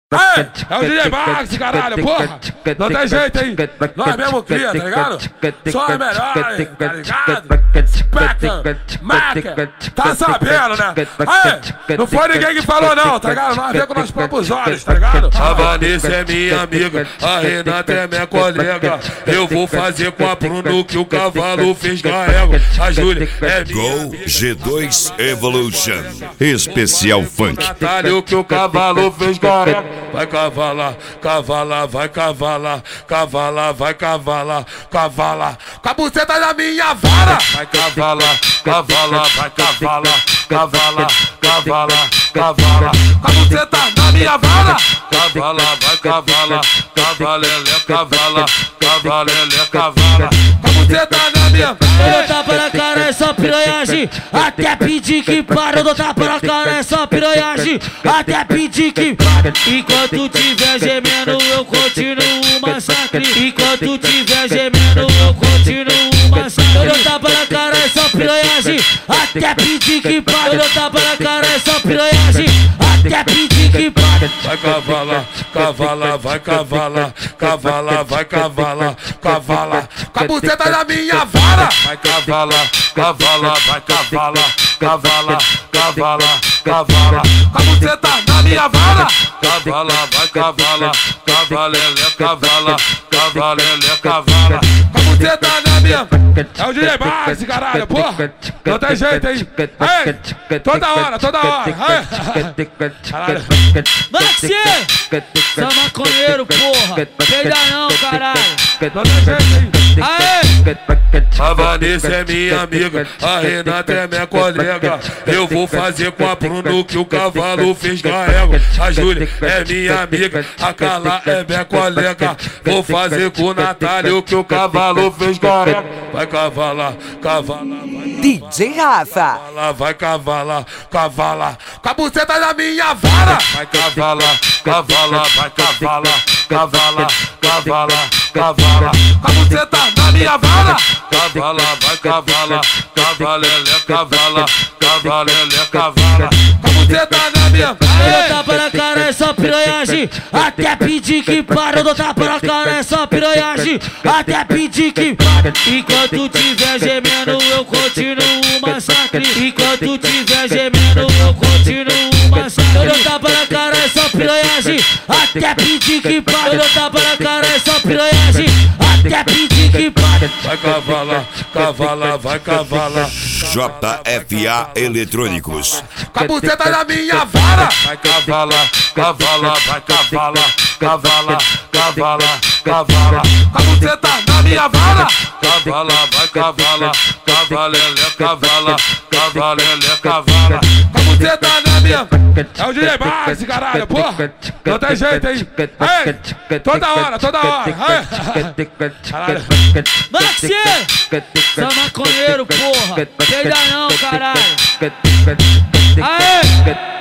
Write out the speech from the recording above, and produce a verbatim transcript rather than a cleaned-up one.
Aê, é o D J Max, caralho, porra! Não tem jeito, hein? Nós mesmo cria, tá ligado? Só é melhor, tá ligado? Speca, Maca, tá sabendo, né? Aê, não foi ninguém que falou não, tá ligado? Nós vemos com nossos próprios olhos, tá ligado? A Vanessa é minha amiga, a Renata é minha colega. Eu vou fazer com a Bruno que o cavalo fez garrego. A Júlia é minha Go G dois Evolution Especial Funk. Natália que o cavalo fez garrego. Vai cavalar, cavalar, vai cavalar, cavalar, vai cavalar, cavalar. Com a buceta da minha vara. Vai cavalar, cavalar, vai cavalar, cavalar, cavalar, cavalar. Com a buceta da minha vara. Cavalar, vai cavalar, cavalele, cavala, cavalele, cavala. Com a buceta da minha vara. Eu dou tapa na cara, é só piranhagem. Até pedir que para, eu dou tapa na cara, é só piranhagem. Até pedir que para. Enquanto tiver gemendo, eu continuo o massacre. Enquanto tiver gemendo, eu continuo o massacre. Eu dou tapa na cara, é só piranhagem. Até pedir que para. Eu dou tapa na cara, é só piranhagem. Até pedir que para. Vai cavalar, cavalar, vai cavalar, cavalar, vai cavalar, cavalar. Com a buceta da minha vara. Vai cavalar, cavalar, vai cavalar, cavalar, cavalar, cavalar. Com a buceta da minha vara. Cavalar, vai cavalar, cavalele, cavala, cavalele, cavala. Com a buceta da minha. É o D J Max, caralho, porra! Não tem jeito, hein? Aê, toda hora, toda hora! Aê. Caralho! Maxi! Você é maconheiro, porra! Peida não, caralho! Não tem jeito, hein? Aê! A Vanessa é minha amiga, a Renata é minha colega. Eu vou fazer com a Bruno que o cavalo fez garrego. A Júlia é minha amiga, a Carla é minha colega. Vou fazer com o Natália que o cavalo fez garrego. Vai cavalar, cavalar, vai D J Rafa. cavalar, vai cavalar, cavalar. Com a buceta da minha vara. Vai cavalar, cavalar, vai cavalar, cavalar, cavalar, cavalar. Com a buceta da minha vara. Cavalar, vai cavalar, cavalele, cavala, cavalele, cavala. Com a buceta da minha Eu dou tapa na cara, é só piranhagem. Até pedir que para, eu dou tapa na cara, é só piranhagem. Até pedir que para. Enquanto tiver gemendo, eu continuo o massacre. Enquanto tiver gemendo, eu continuo o massacre. Eu dou tapa na cara, é só piranhagem. Até pedir que para. Eu dou tapa na cara, é só piranhagem. Até pedir que para. vai cavalar, cavalar, vai cavalar. J F A Eletrônicos. Com a buceta da minha vara. Vai cavalar, cavalar, vai cavalar, cavalar, cavalar, cavalar. Com a buceta da minha vara. Cavalar, vai cavalar, cavalele, cavala, cavalele, cavala. Com a buceta da minha. É o D J Max, caralho, porra! Não tem jeito, hein? Aê, toda hora, toda hora! Aê. Caralho! Maxi! Você é maconheiro, porra! Peida não, caralho! Aê!